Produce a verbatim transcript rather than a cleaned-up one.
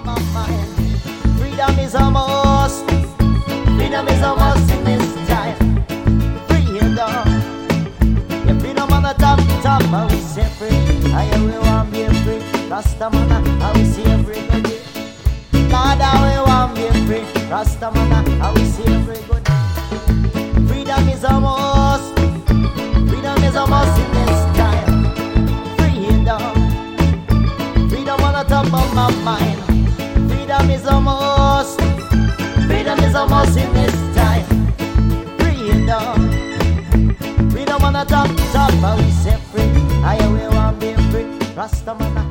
of my mind. Freedom is a must. Freedom is a must in this time. Freedom. Yeah, freedom on the top, top. How we say free. I we want be free. Rastamana, how we see every good day. Lord, how we want be free. Rastamana, how we see every good day. Freedom is a must. Freedom is a must in this time. Freedom. Freedom on the top of my mind. Freedom is a must. Freedom is a must in this time. Freedom. Freedom on the top, top. How we set free. I we want be free. Rastamana.